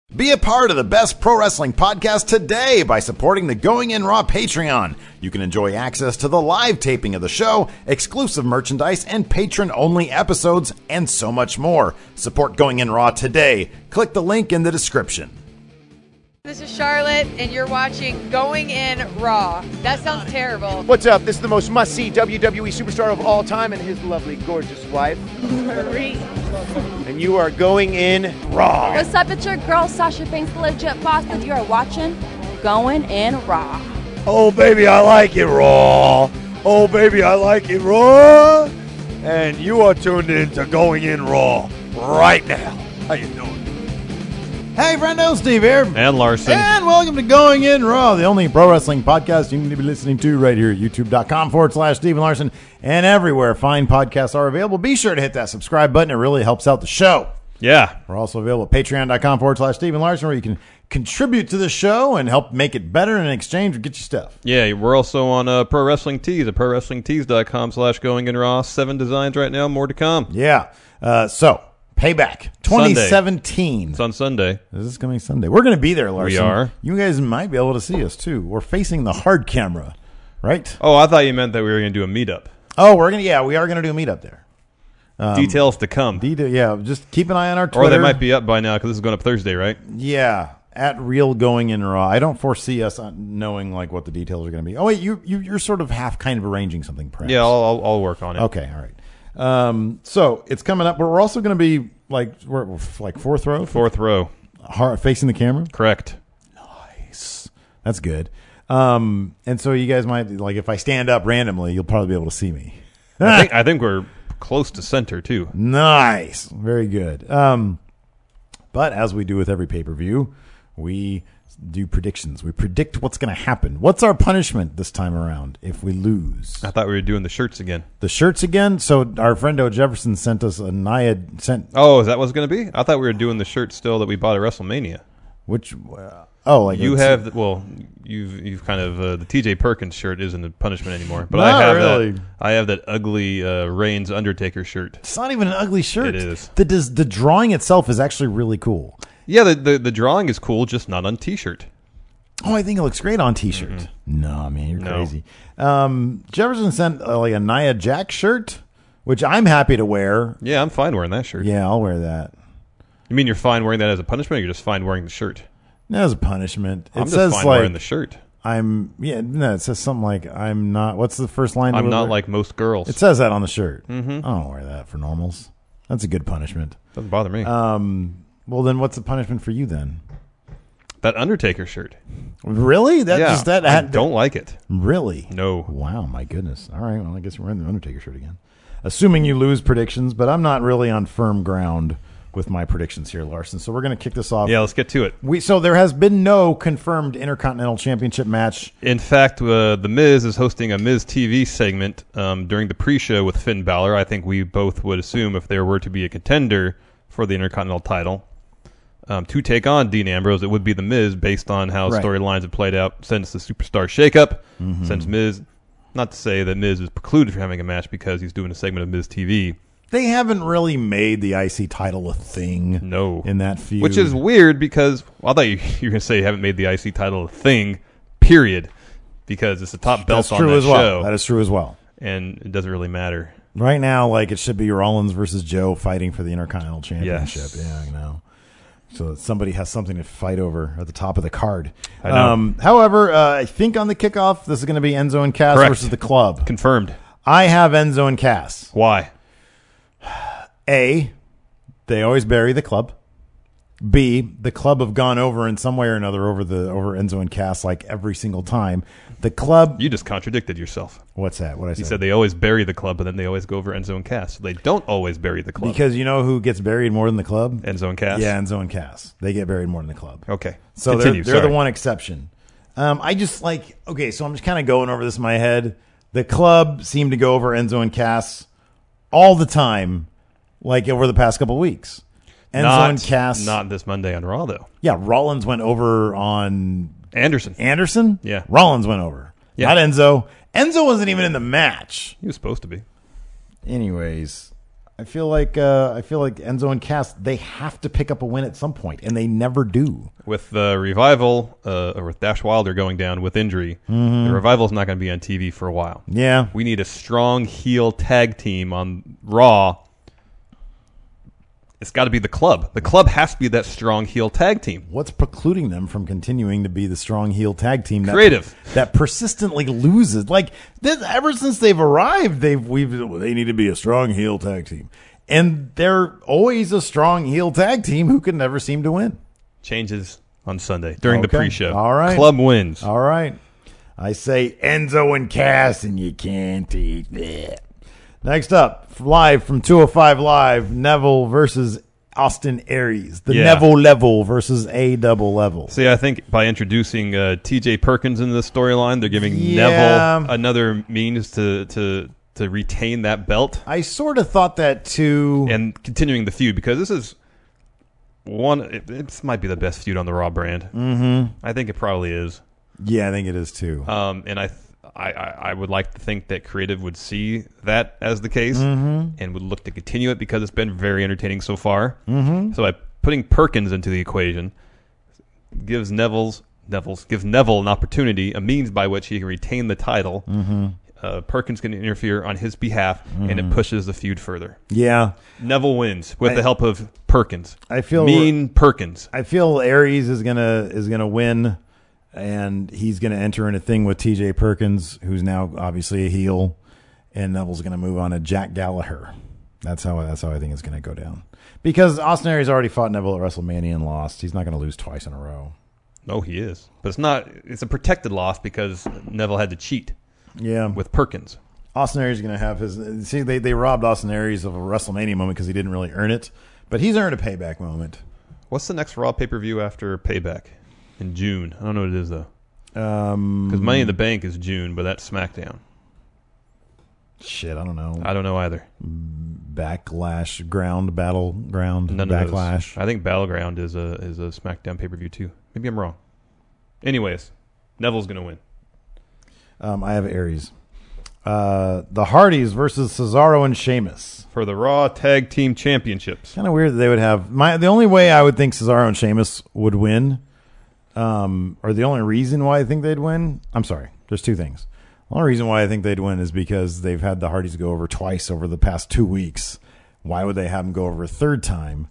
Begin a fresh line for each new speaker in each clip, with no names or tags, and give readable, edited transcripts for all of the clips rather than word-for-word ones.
Be a part of the best pro wrestling podcast today by supporting the Going In Raw Patreon. You can enjoy access to the live taping of the show, exclusive merchandise, and patron-only episodes, and so much more. Support Going In Raw today. Click the link in the description.
This is Charlotte, and you're watching Going In Raw. That sounds terrible.
What's up? This is the most must-see WWE superstar of all time and his lovely, gorgeous wife,
Marie.
and you are going in Raw.
What's up? It's your girl, Sasha Banks, the legit boss, and you are watching Going In Raw.
Oh, baby, I like it raw. Oh, baby, I like it raw. And you are tuned in to Going In Raw right now. How you doing?
Hey, friendo, Steve here.
And Larson.
And welcome to Going In Raw, the only pro wrestling podcast you can be listening to right here at youtube.com/Steven Larson and everywhere fine podcasts are available. Be sure to hit that subscribe button. It really helps out the show.
Yeah.
We're also available at patreon.com/Steven Larson, where you can contribute to the show and help make it better, and in exchange we get you stuff.
Yeah, we're also on Pro Wrestling Tees at prowrestlingtees.com/goinginraw. 7 designs right now, more to come.
Yeah. So, Payback 2017.
It's on Sunday.
This is coming Sunday. We're going to be there, Larson.
We are.
You guys might be able to see us, too. We're facing the hard camera, right?
Oh, I thought you meant that we were going to do a meetup.
Oh, we are going to do a meetup there.
Details to come.
Yeah, just keep an eye on our Twitter.
Or they might be up by now because this is going up Thursday, right?
Yeah, at Real Going In Raw. I don't foresee us knowing like what the details are going to be. Oh wait, you're sort of half kind of arranging something, perhaps.
Yeah, I'll work on it.
Okay, all right. So it's coming up, but we're also going to be we're like fourth row, facing the camera.
Correct.
Nice, that's good. And so you guys might if I stand up randomly, you'll probably be able to see me.
I think we're close to center too.
Nice, very good. But as we do with every pay-per-view, we do predictions. We predict what's going to happen. What's our punishment this time around if we lose?
I thought we were doing the shirts again.
The shirts again? So our friend O. Jefferson sent us a Naya sent.
Oh, is that what's going to be? I thought we were doing the shirts still that we bought at WrestleMania.
Which?
You have you've kind of the T.J. Perkins shirt isn't a punishment anymore, but I have that ugly Reigns Undertaker shirt.
It's not even an ugly shirt.
It is.
The drawing itself is actually really cool.
Yeah, the drawing is cool, just not on T-shirt.
Oh, I think it looks great on T-shirt. Mm-hmm. No, man, you're crazy. Jefferson sent a Nia Jax shirt, which I'm happy to wear.
Yeah, I'm fine wearing that shirt.
Yeah, I'll wear that.
You mean you're fine wearing that as a punishment, or you're just fine wearing the shirt?
No, as a punishment.
I'm just fine wearing the shirt.
It says something like, I'm not, what's the first line?
I'm not like most girls.
It says that on the shirt.
Mm-hmm.
I don't wear that for normals. That's a good punishment.
Doesn't bother me.
Well, then what's the punishment for you then?
That Undertaker shirt.
Really?
I don't like it.
Really?
No.
Wow, my goodness. All right, well, I guess we're wearing the Undertaker shirt again. Assuming you lose predictions, but I'm not really on firm ground with my predictions here, Larson. So we're going to kick this off.
Yeah, let's get to it.
So there has been no confirmed Intercontinental Championship match.
In fact, The Miz is hosting a Miz TV segment during the pre-show with Finn Balor. I think we both would assume if there were to be a contender for the Intercontinental title to take on Dean Ambrose, it would be The Miz based on how storylines have played out since the Superstar shakeup. Mm-hmm. Since Miz, not to say that Miz is precluded from having a match because he's doing a segment of Miz TV.
They haven't really made the IC title a thing in that feud.
Which is weird because I thought you were going to say you haven't made the IC title a thing, period, because it's the top belt on that show.
That is true as well.
And it doesn't really matter.
Right now, it should be Rollins versus Joe fighting for the Intercontinental Championship.
Yes.
Yeah, I know. So that somebody has something to fight over at the top of the card.
I know.
However, I think on the kickoff, this is going to be Enzo and Cass versus the Club.
Confirmed.
I have Enzo and Cass.
Why?
A, they always bury the Club. B, the Club have gone over in some way or another over Enzo and Cass every single time. The Club.
You just contradicted yourself.
What's that? What I said?
You said they always bury the Club, but then they always go over Enzo and Cass. So they don't always bury the Club.
Because you know who gets buried more than the Club?
Enzo and Cass.
Yeah, Enzo and Cass. They get buried more than the Club.
Okay.
So they're the one exception. I just okay, so I'm just kind of going over this in my head. The Club seem to go over Enzo and Cass all the time, over the past couple of weeks. Enzo and Cass.
Not this Monday on Raw, though.
Yeah, Rollins went over on
Anderson?
Yeah. Rollins went over. Yeah. Not Enzo. Enzo wasn't even in the match.
He was supposed to be.
Anyways, I feel like Enzo and Cass, they have to pick up a win at some point, and they never do.
With the Revival or with Dash Wilder going down with injury, the Revival's not going to be on TV for a while.
Yeah.
We need a strong heel tag team on Raw. It's got to be the Club. The Club has to be that strong heel tag team.
What's precluding them from continuing to be the strong heel tag team that persistently loses? Like this, ever since they've arrived, they need to be a strong heel tag team, and they're always a strong heel tag team who can never seem to win.
Changes on Sunday during the pre-show.
All right,
Club wins.
All right, I say Enzo and Cass, and you can't eat that. Next up, live from 205 Live, Neville versus Austin Aries. The Neville level versus A double level.
See, I think by introducing T.J. Perkins into the storyline, they're giving Neville another means to retain that belt.
I sort of thought that too.
And continuing the feud, because this is this might be the best feud on the Raw brand. Mm-hmm. I think it probably is.
Yeah, I think it is too.
And I would like to think that creative would see that as the case and would look to continue it because it's been very entertaining so far. Mm-hmm. So by putting Perkins into the equation, gives Neville an opportunity, a means by which he can retain the title. Mm-hmm. Perkins can interfere on his behalf, and it pushes the feud further.
Yeah,
Neville wins with the help of Perkins.
I feel
Perkins.
I feel Aries is gonna win. And he's going to enter in a thing with T.J. Perkins, who's now obviously a heel, and Neville's going to move on to Jack Gallagher. That's how I think it's going to go down. Because Austin Aries already fought Neville at WrestleMania and lost. He's not going to lose twice in a row.
No, he is. But it's a protected loss because Neville had to cheat.
Yeah.
With Perkins.
Austin Aries is going to have his... See, they robbed Austin Aries of a WrestleMania moment because he didn't really earn it. But he's earned a payback moment.
What's the next Raw pay-per-view after Payback? In June. I don't know what it is, though. Because Money in the Bank is June, but that's SmackDown.
Shit, I don't know.
I don't know either.
Backlash, Battleground,
None
Backlash.
Of those. I think Battleground is a SmackDown pay-per-view, too. Maybe I'm wrong. Anyways, Neville's going to win.
I have Aries. The Hardys versus Cesaro and Sheamus.
For the Raw Tag Team Championships.
Kind of weird that they would have... The only way I would think Cesaro and Sheamus would win... or the only reason why I think they'd win, I'm sorry, there's two things. The only reason why I think they'd win is because they've had the Hardys go over twice over the past 2 weeks. Why would they have them go over a third time?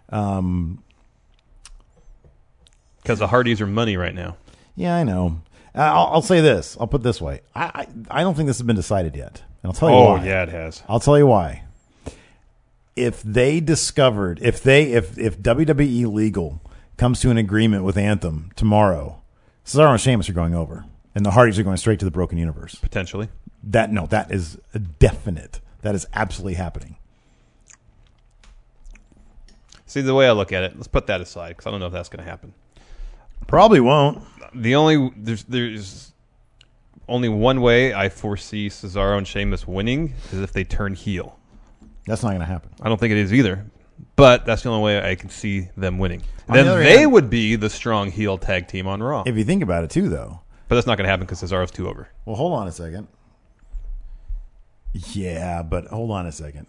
Because the Hardys are money right now.
Yeah, I know. I'll say this. I'll put it this way. I don't think this has been decided yet. And I'll tell you why.
Oh, yeah, it has.
I'll tell you why. If they discovered, if WWE Legal comes to an agreement with Anthem tomorrow, Cesaro and Sheamus are going over, and the Hardys are going straight to the Broken Universe.
Potentially.
That is a definite. That is absolutely happening.
See, the way I look at it, let's put that aside because I don't know if that's going to happen.
Probably won't.
There's only one way I foresee Cesaro and Sheamus winning is if they turn heel.
That's not going to happen.
I don't think it is either. But that's the only way I can see them winning. Then
they
hand, would be the strong heel tag team on Raw.
If you think about it, too, though.
But that's not going to happen because Cesaro's too over.
Well, hold on a second. Yeah, but hold on a second.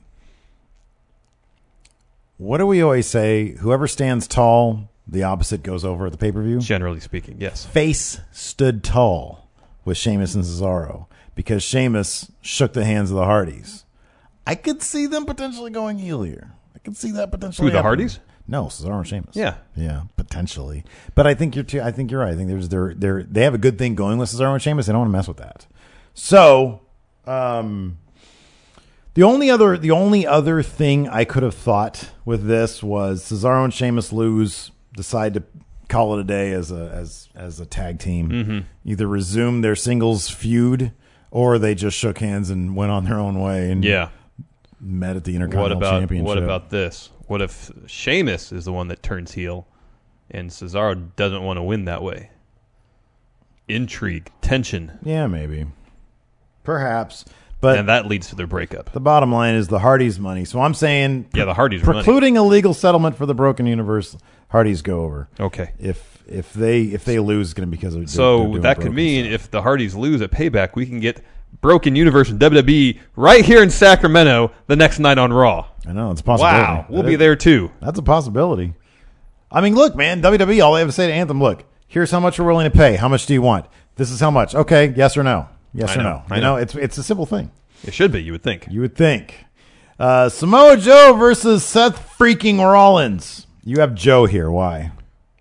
What do we always say? Whoever stands tall, the opposite goes over at the pay-per-view?
Generally speaking, yes.
Face stood tall with Sheamus and Cesaro because Sheamus shook the hands of the Hardys. I could see them potentially going heel here. I can see that potentially.
Who, the Hardys?
No, Cesaro and Sheamus.
Yeah,
potentially. But I think you're right. I think they have a good thing going with Cesaro and Sheamus. They don't want to mess with that. So, the only other thing I could have thought with this was Cesaro and Sheamus lose, decide to call it a day as a tag team, either resume their singles feud or they just shook hands and went on their own way and met at the Intercontinental Championship.
What about this? What if Sheamus is the one that turns heel and Cesaro doesn't want to win that way? Intrigue, tension.
Yeah, maybe. Perhaps.
And that leads to their breakup.
The bottom line is the Hardys' money. So I'm saying,
the Hardys'
precluding a legal settlement for the Broken Universe, Hardys go over.
Okay.
If they lose, it's going to be because of
so that could mean stuff. If the Hardys lose at Payback, we can get Broken Universe and WWE right here in Sacramento the next night on Raw.
I know, it's a possibility.
Wow, we'll be there too.
That's a possibility. I mean, look, man, WWE, all they have to say to Anthem, look, here's how much we're willing to pay. How much do you want? This is how much. Okay, yes or no? Yes or no?
I know.
It's a simple thing.
It should be, you would think.
You would think. Samoa Joe versus Seth freaking Rollins. You have Joe here. Why?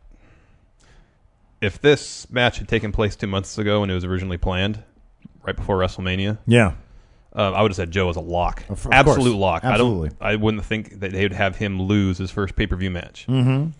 If this match had taken place 2 months ago when it was originally planned, right before WrestleMania,
Yeah.
I would have said Joe as a lock.
Of
Absolute
course.
lock.
Absolutely.
I wouldn't think that they would have him lose his first pay-per-view match.
Mm-hmm.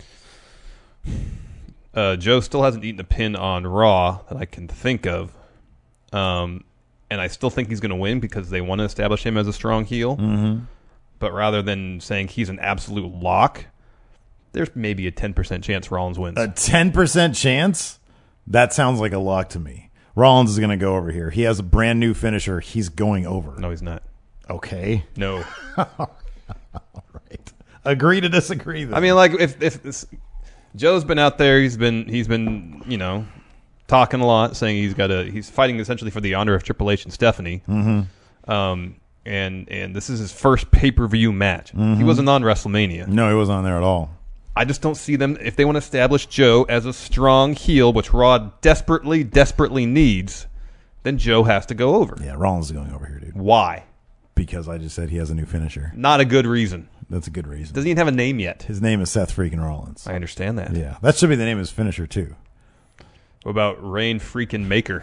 Joe still hasn't eaten a pin on Raw that I can think of. And I still think he's going to win because they want to establish him as a strong heel.
Mm-hmm.
But rather than saying he's an absolute lock, there's maybe a 10% chance Rollins wins.
A 10% chance? That sounds like a lock to me. Rollins is going to go over here. He has a brand new finisher. He's going over.
No, he's not.
Okay.
No.
All right. Agree to disagree then.
I mean, like, if this, Joe's been out there, he's been talking a lot, saying he's fighting essentially for the honor of Triple H and Stephanie.
Mm-hmm.
And this is his first pay-per-view match.
Mm-hmm.
He wasn't on WrestleMania.
No, he wasn't on there at all.
I just don't see them, if they want to establish Joe as a strong heel, which Raw desperately, desperately needs, then Joe has to go over.
Yeah, Rollins is going over here, dude.
Why?
Because I just said he has a new finisher.
Not a good reason.
That's a good reason.
Doesn't even have a name yet.
His name is Seth freaking Rollins.
I understand that.
Yeah, that should be the name of his finisher, too.
What about Rain freaking Maker?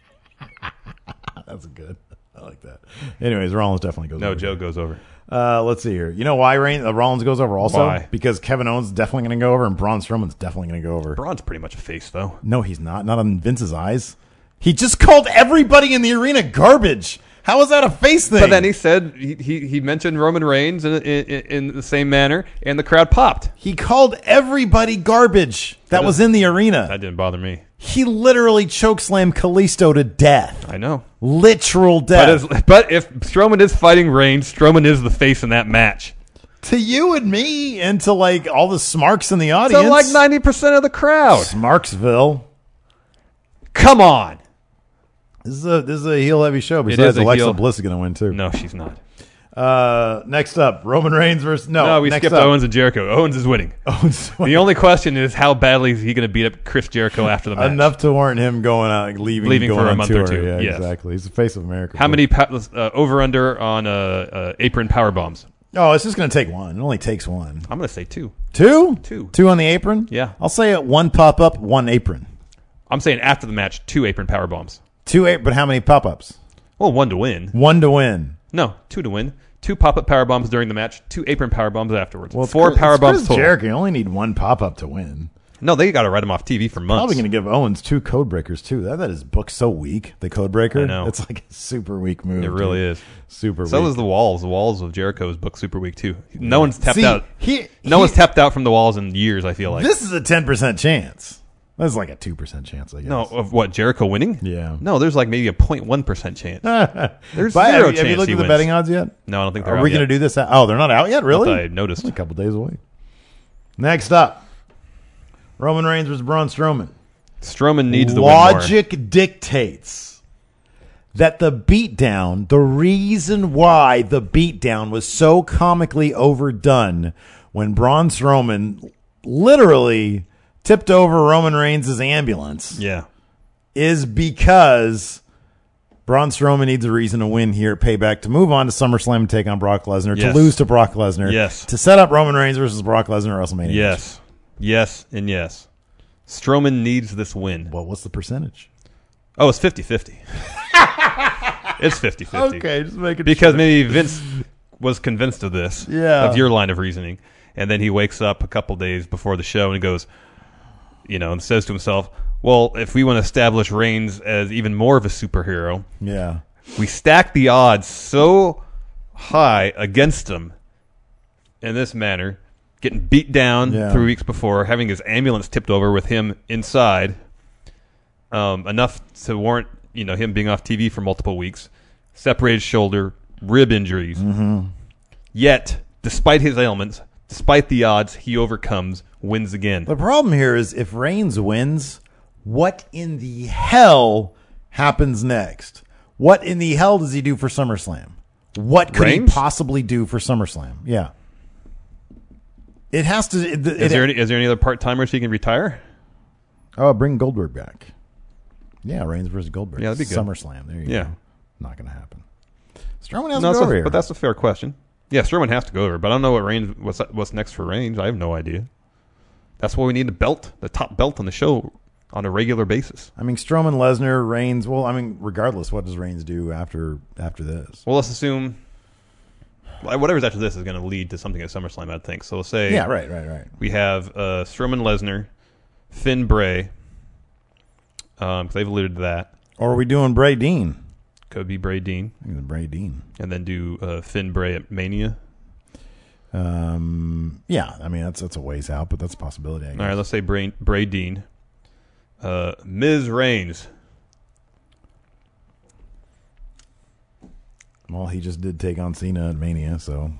That's good. I like that. Anyways, Rollins definitely goes over.
No, Joe
here.
goes over.
Let's see here. You know why Rollins goes over also?
Why?
Because Kevin Owens is definitely going to go over and Braun Strowman's definitely going to go over.
Braun's pretty much a face, though.
No, he's not. Not on Vince's eyes. He just called everybody in the arena garbage. How is that a face thing?
But then he said he mentioned Roman Reigns in the same manner, and the crowd popped.
He called everybody garbage that was in the arena.
That didn't bother me.
He literally chokeslammed Kalisto to death.
I know.
Literal death.
But if Strowman is fighting Reigns, Strowman is the face in that match.
To you and me and to like all the smarks in the audience.
So like 90% of the crowd.
Smarksville.
Come on.
This is a heel heavy show. Besides, Alexa
heel.
Bliss is going to win too.
No, she's not.
Next up, Roman Reigns versus
we
next
skipped
up.
Owens and Jericho. Owens is winning. The only question is how badly is he going to beat up Chris Jericho after the match?
Enough to warrant him going out, leaving
for
going
a
on
month
tour.
or two.
Yeah,
Yes.
exactly. He's the face of America.
How many over under on apron power bombs?
Oh, it's just going to take one. It only takes one.
I'm going to say 2.
Two?
Two.
Two on the apron?
Yeah.
I'll say it. One pop up, one apron.
I'm saying after the match, 2 apron power bombs.
But how many pop ups?
Well, 1 to win.
One to win.
No, 2 to win. 2 pop-up power bombs during the match, 2 apron power bombs afterwards.
Well,
4 power bombs total.
Jericho, you only need one pop up to win.
No, they got to write him off TV for months.
Probably going to give Owens 2 code breakers too. That is booked so weak. The code breaker.
I know.
It's like a super weak move.
It really is.
Super
So
weak.
is the Walls. The Walls of Jericho is booked super weak too. No one's tapped
See,
out. No one's tapped out from the Walls in years, I feel like.
This is a 10% chance. That's like a 2% chance, I guess.
No, of what, Jericho winning?
Yeah.
No, there's like maybe a 0.1% chance. There's
But
zero
have
chance
you looked
he
at the
wins.
betting odds yet?
No, I don't think they're
Are
out
we going to
yet.
do this? Oh, they're not out yet? Really?
I noticed.
A couple days away. Next up, Roman Reigns versus Braun Strowman.
Strowman needs the win more.
Logic dictates that the beatdown, the reason why the beatdown was so comically overdone when Braun Strowman literally tipped over Roman Reigns' ambulance
Yeah.
is because Braun Strowman needs a reason to win here at Payback to move on to SummerSlam and take on Brock Lesnar,
Yes.
to lose to Brock Lesnar,
Yes.
to set up Roman Reigns versus Brock Lesnar at WrestleMania.
Yes. Yes and yes. Strowman needs this win.
Well, what's the percentage?
Oh, it's 50-50. It's 50-50.
Okay, just make it
Because maybe Vince was convinced of this,
Yeah.
of your line of reasoning, and then he wakes up a couple days before the show and he goes, and says to himself, well, if we want to establish Reigns as even more of a superhero,
Yeah.
we stack the odds so high against him in this manner, getting beat down
Yeah.
3 weeks before, having his ambulance tipped over with him inside, enough to warrant him being off TV for multiple weeks, separated shoulder, rib injuries.
Mm-hmm.
Yet, despite his ailments, despite the odds, he overcomes, wins again.
The problem here is if Reigns wins, what in the hell happens next? What in the hell does he do for SummerSlam? What could
Reigns?
he possibly do for SummerSlam? Yeah. It has to.
Is there any other part-timers he can retire?
Oh, bring Goldberg back. Yeah, Reigns versus Goldberg.
Yeah, that'd be good.
SummerSlam. There you go. Not going to happen. Strowman has to
No,
go over here.
but that's a fair question. Yeah, Strowman has to go over, but I don't know what Reigns. What's next for Reigns? I have no idea. That's why we need the top belt on the show on a regular basis.
I mean, Strowman, Lesnar, Reigns. Well, I mean, regardless, what does Reigns do after this?
Well, let's assume whatever's after this is going to lead to something at SummerSlam, I think. So we'll say,
Yeah, right.
We have Strowman, Lesnar, Finn, Bray. Because they've alluded to that.
Or are we doing Bray Dean?
Could be Bray Dean,
I think Bray Dean.
and then do Finn Bray at Mania.
Yeah, I mean that's a ways out, but that's a possibility. I guess.
All right, let's say Bray Dean, Miz Reigns.
Well, he just did take on Cena at Mania, so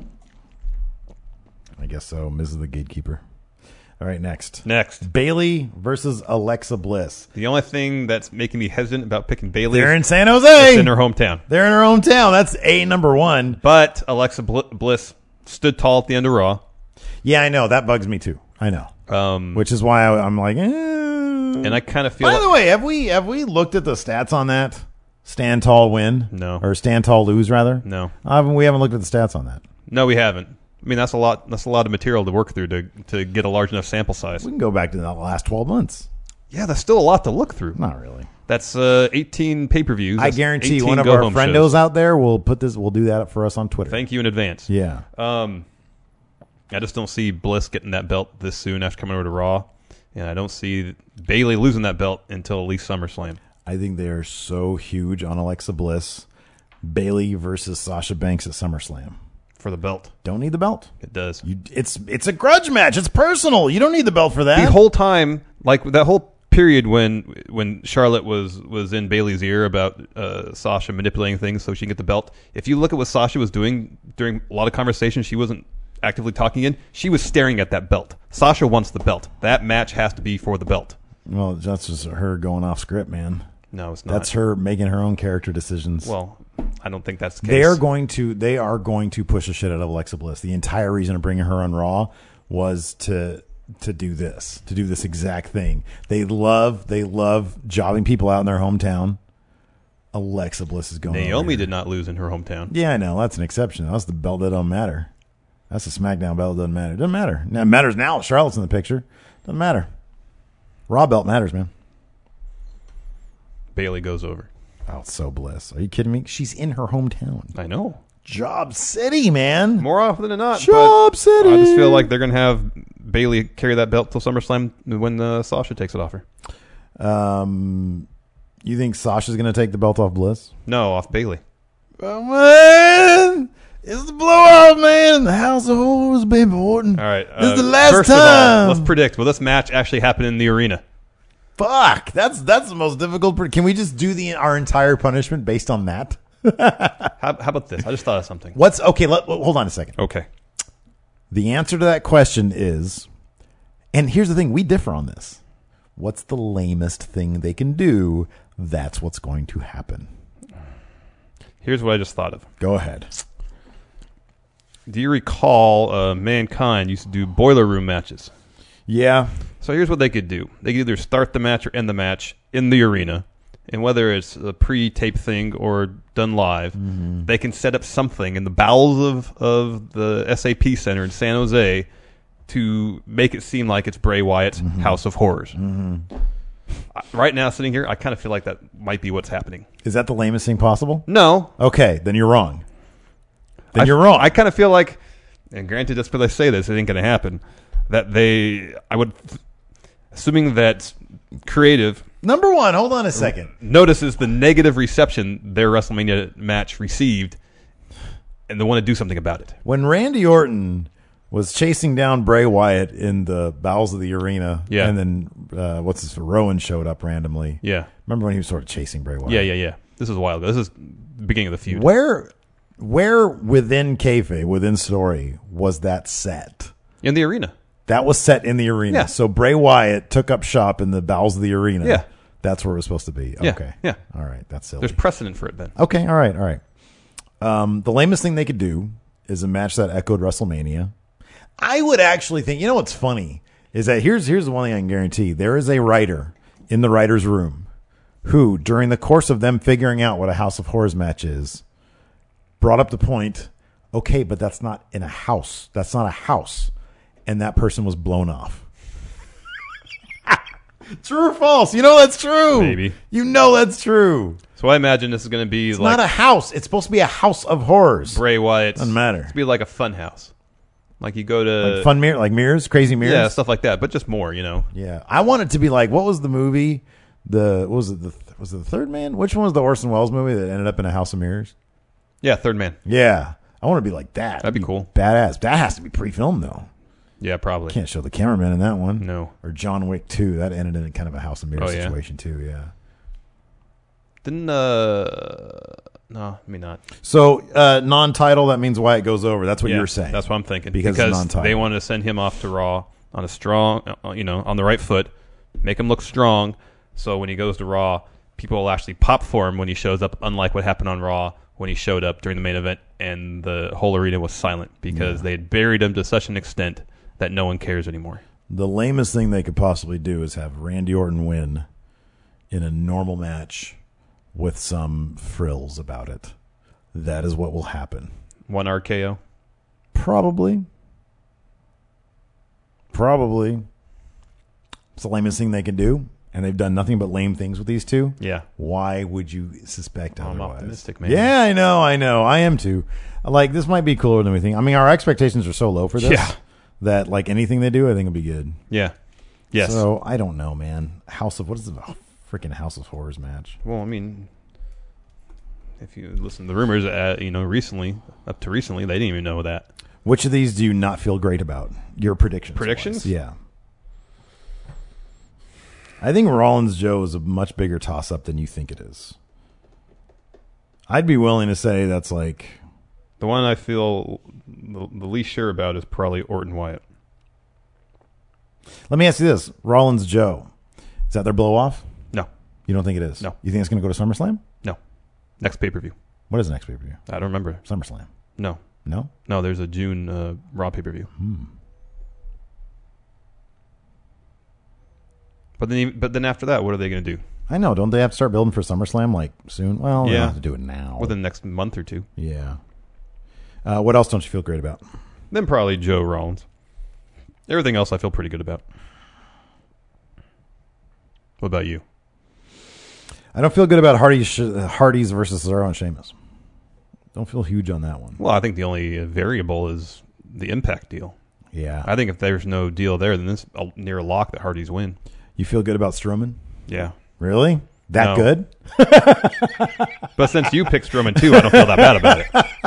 I guess so. Miz is the gatekeeper. All right, next. Bayley versus Alexa Bliss.
The only thing that's making me hesitant about picking Bayley
They're in
is
San Jose.
it's in her hometown.
They're in her hometown. That's number one.
But Alexa Bliss stood tall at the end of Raw.
Yeah, I know. That bugs me too. I know. Which is why I'm like,
And I kind of feel
By the way, have we looked at the stats on that? Stand tall win?
No.
Or stand tall lose, rather?
No.
We haven't looked at the stats on that.
No, we haven't. I mean, that's a lot of material to work through to get a large enough sample size.
We can go back to the last 12 months.
Yeah, that's still a lot to look through.
Not really.
That's 18 pay-per-views.
I
That's
guarantee
18
one of our
go-home
friendos
shows.
out there will do that for us on Twitter.
Thank you in advance.
Yeah.
I just don't see Bliss getting that belt this soon after coming over to Raw, and I don't see Bayley losing that belt until at least SummerSlam.
I think they're so huge on Alexa Bliss. Bayley versus Sasha Banks at SummerSlam.
For the belt.
Don't need the belt.
It does.
It's a grudge match. It's personal. You don't need the belt for that.
The whole time, like that whole period when Charlotte was in Bayley's ear about Sasha manipulating things so she can get the belt, if you look at what Sasha was doing during a lot of conversations, she wasn't actively talking in. She was staring at that belt. Sasha wants the belt. That match has to be for the belt.
Well, that's just her going off script, man.
No, it's not.
That's her making her own character decisions.
Well, I don't think that's the case.
They are going to push the shit out of Alexa Bliss. The entire reason of bringing her on Raw was to do this exact thing. They love jobbing people out in their hometown. Alexa Bliss is going.
Naomi did not lose in her hometown.
Yeah, I know. That's an exception. That's the belt that don't matter. That's the SmackDown belt that doesn't matter. It doesn't matter. Now, it matters now. Charlotte's in the picture. Doesn't matter. Raw belt matters, man.
Bayley goes over.
Oh, it's so Bliss. Are you kidding me? She's in her hometown.
I know.
Job City, man.
More often than not.
Job City.
I just feel like they're going to have Bayley carry that belt till SummerSlam when Sasha takes it off her.
You think Sasha's going to take the belt off Bliss?
No, off Bayley.
Oh, man. It's the blowout, man. The House of Horrors, baby Orton.
All right.
This is the last
first
time.
Of all, let's predict. Will this match actually happen in the arena?
Fuck. That's the most difficult. Can we just do our entire punishment based on that?
How about this? I just thought of something.
Okay, hold on a second.
Okay.
The answer to that question is, and here's the thing, we differ on this. What's the lamest thing they can do? That's what's going to happen.
Here's what I just thought of.
Go ahead.
Do you recall Mankind used to do boiler room matches?
Yeah.
So here's what they could do. They could either start the match or end the match in the arena. And whether it's a pre-tape thing or done live, they can set up something in the bowels of the SAP Center in San Jose to make it seem like it's Bray Wyatt's House of Horrors. Right now, sitting here, I kind of feel like that might be what's happening.
Is that the lamest thing possible?
No.
Okay, then you're wrong. You're wrong.
I kind of feel like, and granted, just because I say this, it ain't going to happen, that assuming that creative
Number one, hold on a second.
notices the negative reception their WrestleMania match received, and they want to do something about it.
When Randy Orton was chasing down Bray Wyatt in the bowels of the arena,
Yeah.
and then Rowan showed up randomly.
Yeah.
Remember when he was sort of chasing Bray Wyatt?
Yeah. This is a while ago. This is the beginning of the feud.
Where within kayfabe, within story, was that set?
In the arena.
That was set in the arena.
Yeah.
So Bray Wyatt took up shop in the bowels of the arena.
Yeah.
That's where it was supposed to be.
Yeah,
Okay.
yeah.
All right. That's silly.
There's precedent for it then.
Okay. All right. The lamest thing they could do is a match that echoed WrestleMania. I would actually think, you know what's funny is that here's the one thing I can guarantee. There is a writer in the writer's room who, during the course of them figuring out what a House of Horrors match is, brought up the point, okay, but that's not in a house. That's not a house. And that person was blown off. True or false? You know that's true.
Maybe.
You know that's true.
So I imagine this is going to be
It's
like
not a house. It's supposed to be a house of horrors.
Bray Wyatt's.
Doesn't matter.
It's be like a fun house. Like you go to
Like fun mirror, like mirrors, crazy mirrors.
yeah, stuff like that, but just more,
Yeah, I want it to be like, what was the movie? Was it the Third Man? Which one was the Orson Welles movie that ended up in a house of mirrors?
Yeah, Third Man.
Yeah, I want to be like that.
That'd be cool.
Badass. That has to be pre-filmed though.
Yeah, probably.
Can't show the cameraman in that one.
No.
Or John Wick 2. That ended in kind of a house of mirrors
Oh, yeah?
situation too. Yeah.
Didn't no, maybe not.
So non-title, that means Wyatt goes over. That's what
Yeah,
you're saying.
That's what I'm thinking.
Because it's non-title.
they wanted to send him off to Raw on a strong, on the right foot, make him look strong. So when he goes to Raw, people will actually pop for him when he shows up. Unlike what happened on Raw when he showed up during the main event, and the whole arena was silent because they had buried him to such an extent that no one cares anymore.
The lamest thing they could possibly do is have Randy Orton win in a normal match with some frills about it. That is what will happen.
One RKO.
Probably. It's the lamest thing they can do, and they've done nothing but lame things with these two.
Yeah.
Why would you suspect
I'm
otherwise?
optimistic, man.
Yeah, I know. I am too. Like, this might be cooler than we think. I mean, our expectations are so low for this that, like, anything they do, I think will be good.
Yeah. Yes.
So, I don't know, man. What is the freaking House of Horrors match?
Well, I mean, if you listen to the rumors, recently, up to recently, they didn't even know that.
Which of these do you not feel great about? Your predictions.
Predictions?
Yeah. I think Rollins Joe is a much bigger toss-up than you think it is. I'd be willing to say that's like...
The one I feel the least sure about is probably Orton Wyatt.
Let me ask you this. Rollins Joe. Is that their blow-off?
No.
You don't think it is?
No.
You think it's going to go to SummerSlam?
No. Next pay-per-view.
What is the next pay-per-view?
I don't remember.
SummerSlam.
No.
No?
No, there's a June Raw pay-per-view. But then after that, what are they going to do?
I know. Don't they have to start building for SummerSlam like soon? Well, they don't have to do it now.
Within the next month or two.
Yeah. What else don't you feel great about?
Then probably Joe Rollins. Everything else I feel pretty good about. What about you?
I don't feel good about Hardy's versus Cesaro and Sheamus. Don't feel huge on that one.
Well, I think the only variable is the Impact deal.
Yeah.
I think if there's no deal there, then it's near a lock that Hardy's win.
You feel good about Strowman?
Yeah.
Really? That
No.
good?
But since you picked Strowman too, I don't feel that bad about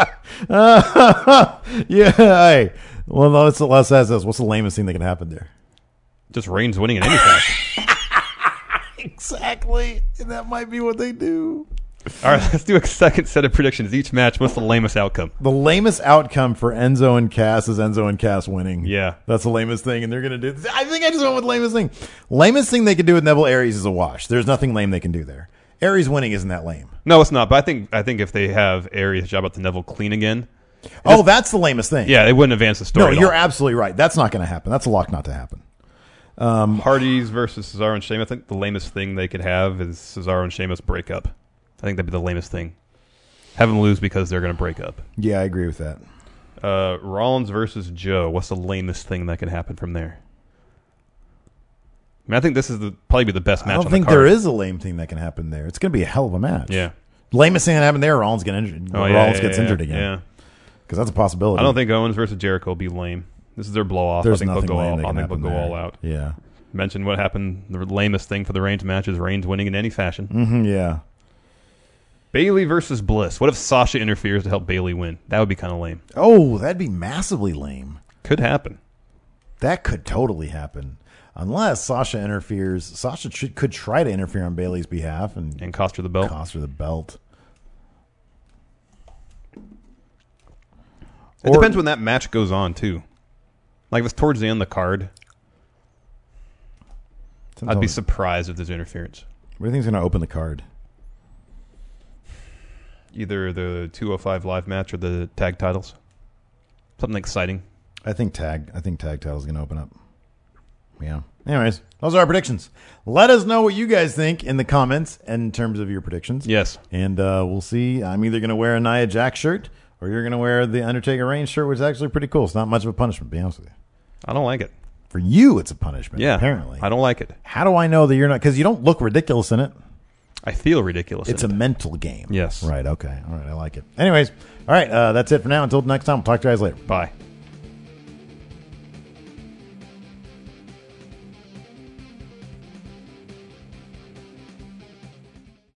it.
Yeah. Hey. Well, let's ask this. What's the lamest thing that can happen there?
Just Reigns winning in any fashion.
Exactly. And that might be what they do.
All right, let's do a second set of predictions. Each match, what's the lamest outcome?
The lamest outcome for Enzo and Cass is Enzo and Cass winning.
Yeah.
That's the lamest thing, and they're going to do... I think I just went with lamest thing. Lamest thing they could do with Neville Aries is a wash. There's nothing lame they can do there. Aries winning isn't that lame.
No, it's not. But I think if they have Aries job up to Neville clean again,
That's the lamest thing.
yeah, it wouldn't advance the story.
No,
at
you're
all.
absolutely right. That's not going to happen. That's a lock not to happen.
Hardy's versus Cesaro and Sheamus. I think the lamest thing they could have is Cesaro and Sheamus break up. I think that'd be the lamest thing. Have them lose because they're going to break up.
Yeah, I agree with that.
Rollins versus Joe. What's the lamest thing that could happen from there? I mean, I think this is probably be the best match.
I don't
on
think
the card.
there is a lame thing that can happen there. It's going to be a hell of a match.
Yeah.
Lamest thing that happened there, Rollins gets injured. Rollins gets injured again.
Yeah.
Because that's a possibility.
I don't think Owens versus Jericho will be lame. This is their blow off.
There's
I think
nothing
they'll go
lame
all.
that
I
can
think they'll
happen
go
there.
all out.
Yeah.
Mentioned what happened. The lamest thing for the Reigns match is Reigns winning in any fashion.
Mm-hmm, yeah.
Bayley versus Bliss. What if Sasha interferes to help Bayley win? That would be kind of lame.
Oh, that'd be massively lame.
Could happen.
That could totally happen. Unless Sasha interferes. Sasha could try to interfere on Bayley's behalf and
cost her the belt.
Cost her the belt.
It depends when that match goes on, too. Like, if it's towards the end of the card, I'd be surprised if there's interference.
What do you think's going to open the card?
Either the 205 live match or the tag titles. Something exciting.
I think tag title's going to open up. Yeah. Anyways, those are our predictions. Let us know what you guys think in the comments in terms of your predictions.
Yes.
And we'll see. I'm either going to wear a Nia Jax shirt or you're going to wear the Undertaker Reigns shirt, which is actually pretty cool. It's not much of a punishment, to be honest with you.
I don't like it.
For you, it's a punishment,
Yeah.
apparently.
I don't like it.
How do I know that you're not? Because you don't look ridiculous in it.
I feel ridiculous.
It's a mental game.
Yes.
Right, okay. All right, I like it. Anyways, all right, that's it for now. Until next time, we'll talk to you guys later.
Bye.